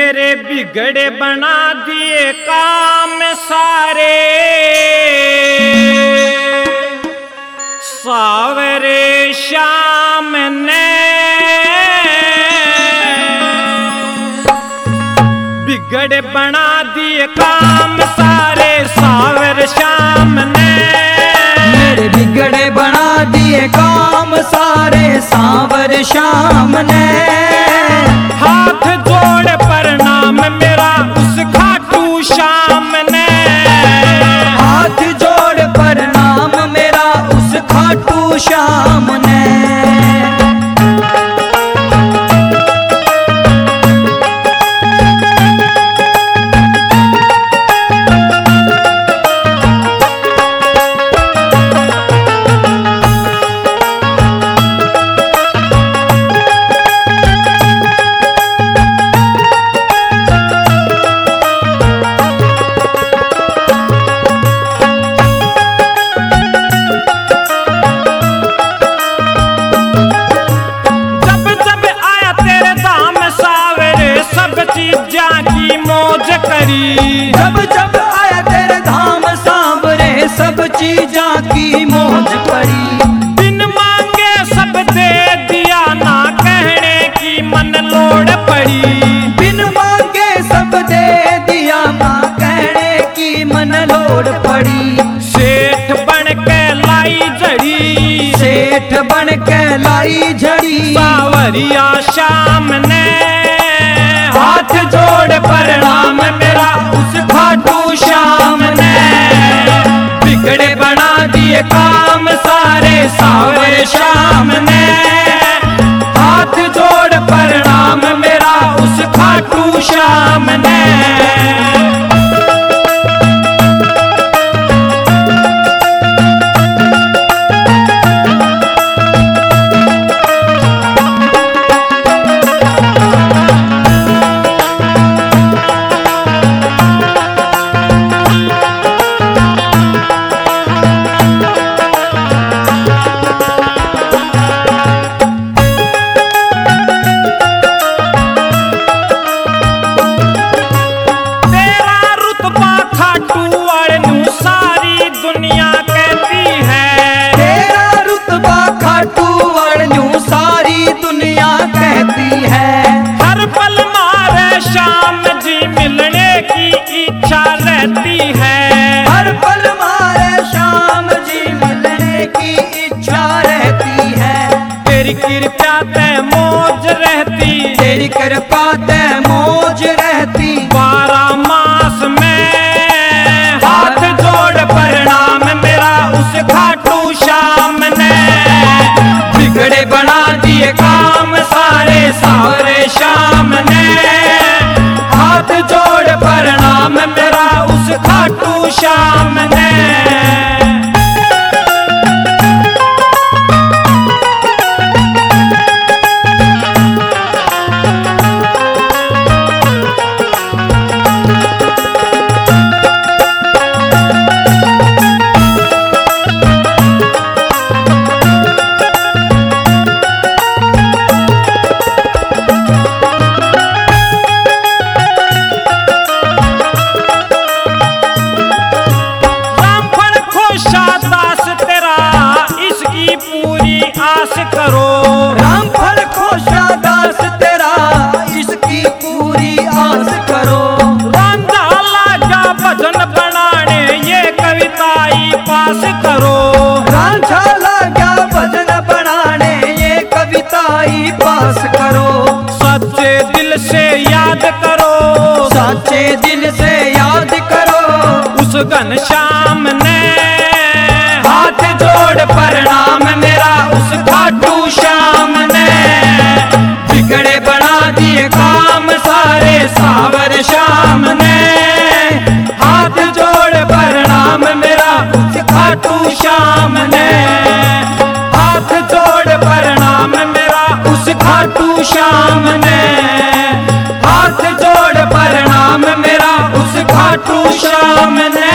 मेरे बिगड़े बना दिए काम सारे, सावरे श्याम ने बिगड़े बना दिए काम सारे, सावर श्याम ने मेरे बिगड़े बना दिए काम सारे, सावर श्याम ने हाथ जोड़ प्रणाम मेरा उस खाटू श्याम ने, हाथ जोड़ प्रणाम मेरा उस खाटू श्याम ने। जब जब आया तेरे धाम सांवरे सब चीज़ां की मौज पड़ी, बिन मांगे सब दे दिया ना कहने की मन लोड़ पड़ी, बिन मांगे सब दे दिया ना कहने की मन लोड़ पड़ी। सेठ बन के लाई झड़ी, सेठ बन के लाई झड़ी, सावरिया श्याम ने हाथ जोड़ प्रणाम मेरा उस खाटू श्याम ने बिगड़े बना दिए काम सारे, सावर श्याम ने हाथ जोड़ प्रणाम मेरा उस खाटू श्याम ने। कृपा ते मौज रहती, तेरी कृपा ते मौज रहती, 12 मास में हाथ जोड़ प्रणाम मेरा उस खाटू श्याम ने बिगड़े बना दिए काम सारे, सावरे श्याम ने हाथ जोड़ प्रणाम मेरा उस खाटू श्याम ने। करो रामफल खोशा दास तेरा इसकी पूरी आस करो, रांझा लागा भजन बनाने ये कविताई पास करो, रांझा लागा भजन बनाने ये कविताई पास करो, सच्चे दिल से याद करो, सच्चे दिल से याद करो उस घनश्याम ने हाथ जोड़ प्रणाम मेरा उस खाटू श्याम ने बिगड़े बना दिए काम सारे, सावर श्याम ने हाथ जोड़ प्रणाम मेरा उस खाटू श्याम ने हाथ जोड़ प्रणाम मेरा उस खाटू श्याम ने हाथ जोड़ प्रणाम मेरा उस खाटू श्याम ने।